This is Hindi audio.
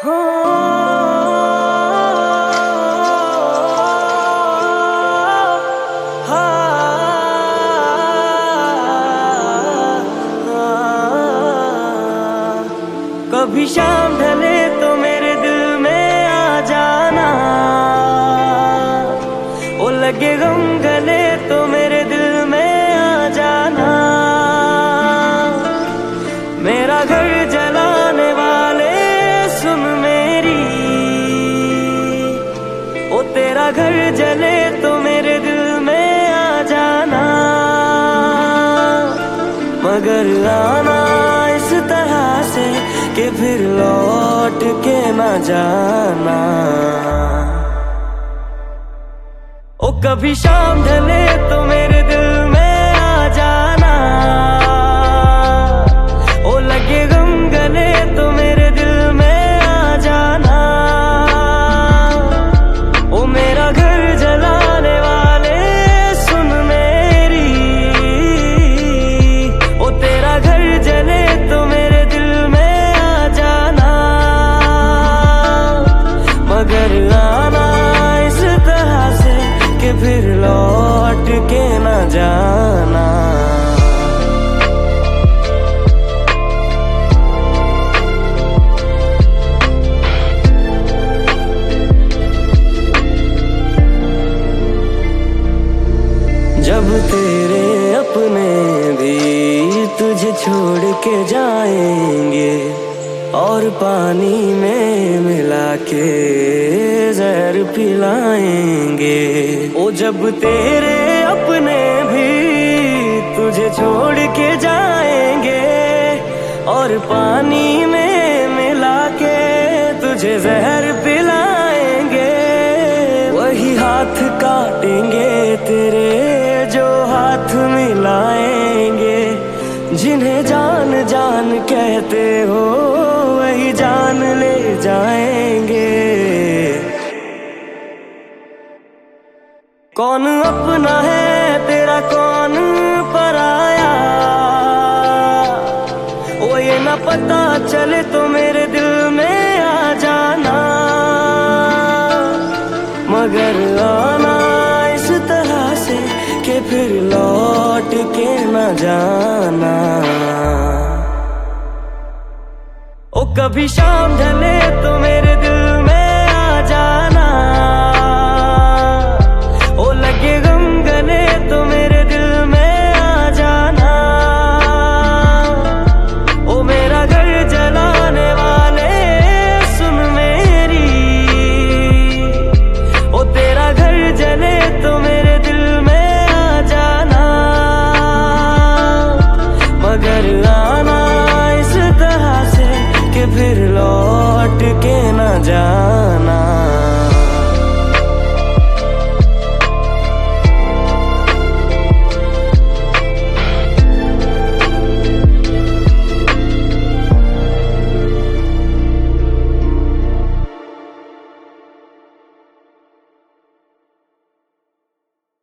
हो कभी शाम ढले तो मेरे दिल में आ जाना, ओ लगे गम गले तो मेरे दिल में आ जाना। मेरा घर जलाने वाले सुन मेरी, ओ तेरा घर जले तो मेरे दिल में आ जाना। मगर आना इस तरह से कि फिर लौट के न जाना। ओ कभी शाम ढले तो मेरे दिल में आ जाना, ओ लगे गम गले तो मेरे दिल में आ जाना। ओ मेरा घर जलाने वाले सुन मेरी, ओ तेरा घर जले तो मेरे दिल में आ जाना। मगर आना इस तरह से कि फिर लौट के न जाना। जब तेरे अपने भी तुझे छोड़ के जाएंगे और पानी में मिला के जहर पिलाएंगे। ओ जब तेरे अपने भी तुझे छोड़ के जाएंगे और पानी में मिला के तुझे जहर पिलाएंगे। वही हाथ काटेंगे तेरे जो हाथ मिलाएंगे। जिन्हें जान जान कहते हो वही जान ले जाएंगे। कौन अपना है तेरा कौन पराया, वो ये न पता चले तो मेरे दिल में आ जाना। मगर आना इस तरह से कि फिर लौट के न जाना। ओ कभी शाम ढले तो